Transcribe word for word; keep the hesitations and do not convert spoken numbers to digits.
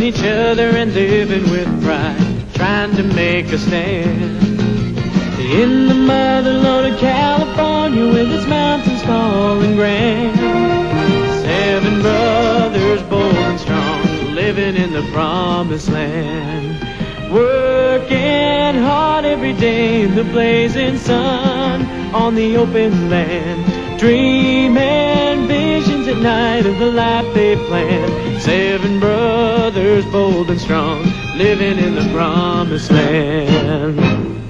each other and living with pride, trying to make a stand. In the motherland of California, with its mountains tall and grand, seven brothers bold and strong, living in the promised land. Working hard every day in the blazing sun, on the open land, dreaming visions at night of the life they planned. Seven brothers bold and strong, living in the promised land.